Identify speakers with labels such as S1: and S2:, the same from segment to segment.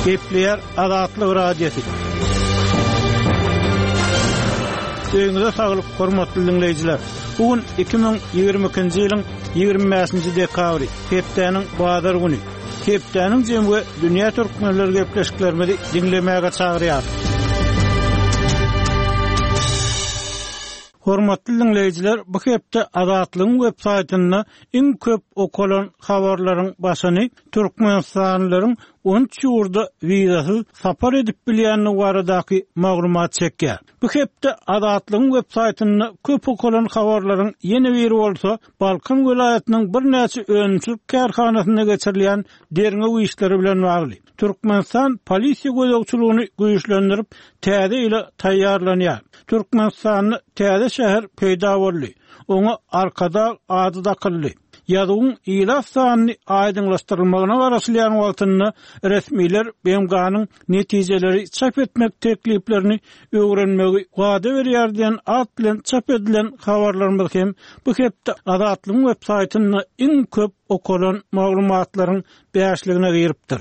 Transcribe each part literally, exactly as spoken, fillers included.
S1: Kepler Azatlyk radiosu. Öňüňizde saglyk, hormatly dinleýijiler. Bugün iki bin ýygrimi ikinji ýylyň ýygrimi beşinji dekabry, Hepdeniň bazar güni. Hepdeniň jemgy dünýä türkmenleri gepleşiklerini dinlemäge çagyrýar. Hormatly dinleýijiler, bu hepde Azatlyň websaýtyny iň köp okulan habarlaryň başyny türkmenstanlylaryň on üç ýurda wizasy sapar edip bilýänligi baradaky maglumat çekýär. Bu hepde Azatlyň websaýtyny köp okulan habarlaryň ýene biri bolsa, Balkan welaýatynyň bir näçe öňçülük karhanasyna geçirilýän derňe işleri bilen bagly. Türkmenistan polisiýa gözegçiligini güýçlendirip, täze ile taýýarlanýar. Türkmenistanyň täze şäher peýda boldy. Oňa arkada ady da kyldy. Ýadyň ýyla sanyny aýdynlaşdyrylmagyna garaşylýan wagtyny resmiler B M G'nyň netijeleri çap etmek tekliplerini öwrenmegi wada berýär diýen at bilen çap edilen habarlarymyz hem bu hepde Azatlyň websaýtyny iň köp okulan maglumatlaryň beşligine giripdir.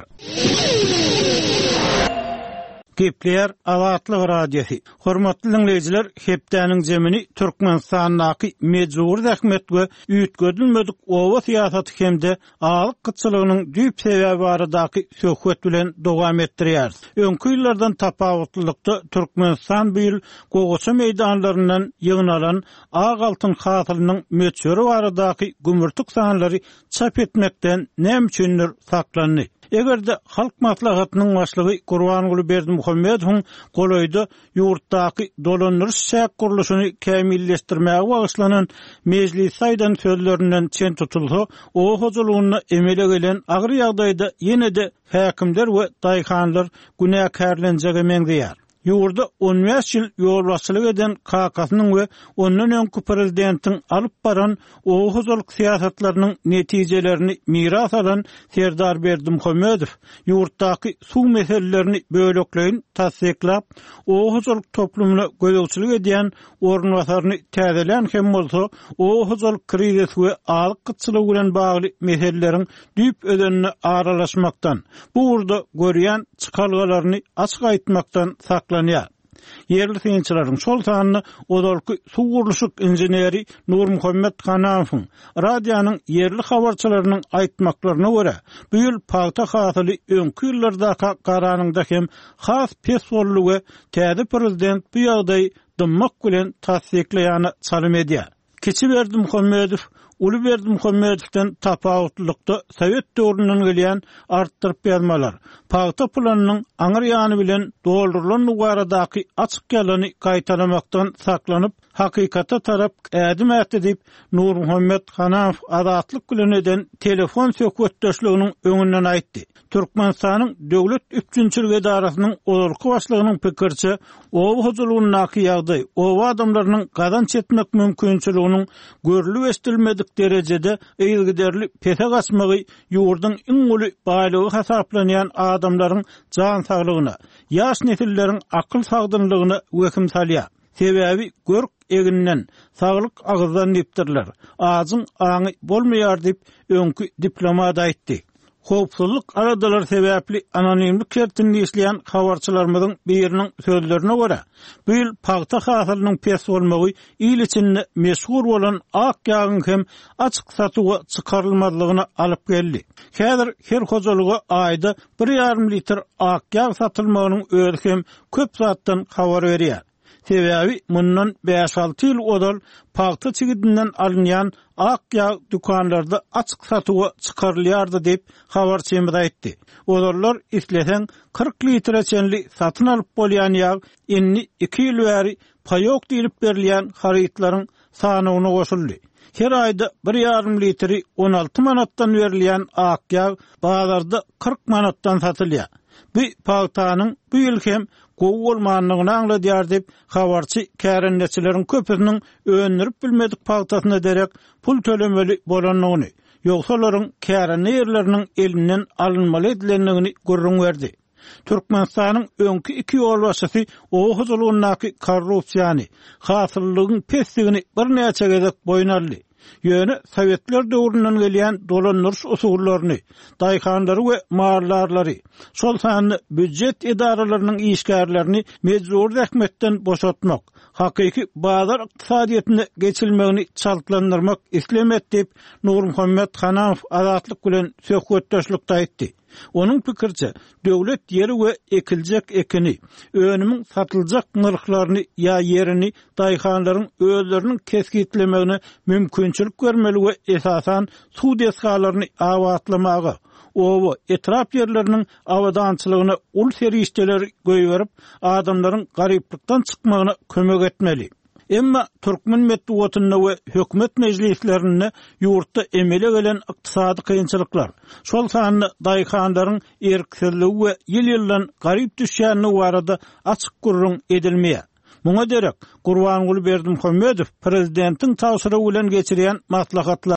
S1: Kepler Azatlyk radiosu. Hormatly dinleýijiler, Hepdeniň jemini Türkmenistanyň mejbur zähmet we üýtgedilmedik owa syýasaty hemde alyk gyçylygynyň düýp sebäbi baradaky söhbet bilen dowam etdirýär. Öňkü ýyllardan tapawutlykda Türkmenistan bu ýyl gogoça meýdanlaryndan ýygnalan ag altyn hasylynyň möçüri baradaky gümürtük sanlary çap etmekden näme üçindir saklandy. Egerde halk maslahatynyň başlygy Gurbanguly Berdimuhammedowyň golaýda ýurtdaky dolandyryş şäk guruluşyny kämilleşdirmäge bagyşlanan mejlis saýdan sözlerinden çen tutulsa, o hojulugyny emele gelen agyr ýagdaýda ýene-de häkimler we daýhanlar günäkärlenjegi meňzeýär. Ýurda on beş ýyl ýolbaşçylyk eden K K S'nyň we ondan öňki prezidentiň alyp baran owa hojuluk syýasatlarynyň netijelerini miras alan Serdar Berdimuhammedow ýurtdaky suw meselelerini bölekleýin tasdiklap, owa hojuluk toplumyna gözegçilik edýän ornwasaryny täzelän hem bolsa, owa hojuluk krizisi we alyk gyçylygy bilen bagly meseleleriň düýp ödenine aralaşmakdan, bu urda görýän çykalgalaryny açyk aýtmakdan saklanýar. Yerli synçylaryň şol sanyny odolky suw guruluşyk injeneri Nur Muhammed Hanafowyň radionyň yerli habarçylarynyň aýtmaklaryna görä, bu ýyl paýta hasyly öňkü ýyllarda garanyňda hem has pesbollugy täze prezident bu ýagdaý dymmak bilen tasdikleýäni çalym edýär. Keçi Berdimuhammedow Uly Berdimuhammedowden tapawutlykda Sowet döwründen gelýän artdyryp ýazmalar, paýta planynyň aňyr ýany bilen doldurulan baradaky açyk ýalyny gaýtaramakdan saklanyp, hakykata tarap ädim ätdip Nur Muhammed Hanafow Azatlyk bilen eden telefon söhbetdeşliginiň öňünden aýtdy. Türkmenistanyň döwlet üçinçilik edarasynyň olurky başlygynyň pikirçe, owa hojulugynyň ýagdaý, owa adamlarynyň gadan çetmek mümkinçiliginiň görülip estilmedik derejede eýilgiderli pese gaçmagy ýurdyň iň uly baýlygy hasaplanýan adamlaryň jan saglygyna, ýaş nesilleriň akyl sagdynlygyna wekim salýar. Sebäbi görk eginden saglyk agyzdan dipdirler. Azyň aňy bolmaýar dip öňkü diplomat aýtdy. Howpsuzlyk aradalar sebäpli anonimlik şertinde işleýän habarçylarymyzyň biriniň sözlerine görä, bu ýyl paýta hasylynyň pes bolmagy ýyl içinde meşhur bolan ak ýagyň hem açyk satyga çykarylmadygyna alyp geldi. Häzir her hojuluga aýda bir ýarym litr ak ýag satylmagynyň öňü hem köp zatdan habar berýär. Sebäbi mundan beş alty ýyl odal paýta çigidinden alynýan ak ýag dukanlarda açyk satyga çykarylýardy diýip habarçymyz aýtdy. Odallar islesen kırk litre çenli satyn alyp bolýan ýag inni iki ýyl bäri paýok diýilip berilýän harytlaryň sanyna goşuldy. Her aýda bir ýarym litri on alty manatdan berilýän ak ýag bazarda kırk manatdan satylýar. Bu paýtanyň bu ýyl hem gowy bolmanyny aňladýar diýip habarçy kärendeçileriň köpüniň öňürüp bilmedik paýtasyna derek pul tölemeli bolanyny, ýogsa kärende ýerleriniň elinden alynmaly edilenligini görüň berdi. Türkmenistanyň öňkü iki ýol başçysy owa hojulugyny korrupsiýany, hasyllygyň pesligini bir näçe gezek boýnarly. Ýöne Sowetler döwründen gelýän dolandyryş usullaryny, daýkanlary we maarlarlary, şol sanly büdjet idaralarynyň işgärlerini mejbur rahmetden boşaltmak, hakyky bazar ykdysadyetine geçilmegini çaltlandyrmak islemet diýip Nurmuhammed Hanaow azatlyk bilen söhbetdeşlikde aýtdy. Onun pikirçe, döwlet ýeri we ekiljek ekini, önümiň satyljak nyrklaryny ýa ýerini daýkanlaryň özleriniň keskitlemegine mümkinçilik bermeli we esasan suw deskalaryny awatlamagy, owa etrap ýerleriniň awadançylygyna ul serişdeleri goýberip, adamlaryň garyplykdan çykmagyna kömek etmeli. Emma Türkmen medeniýetine we hökümet meclislerine ýurtda emele gelen ykdysady kynçylyklar, şol sanly daýkanlaryň erkseligi we ýyl-ýyldan garyp düşýäni barada açyk gurrun edilmeýär. Muňa derek Gurbanguly Berdimuhammedow prezidentiň tawsyry bilen geçirýän maslahatlar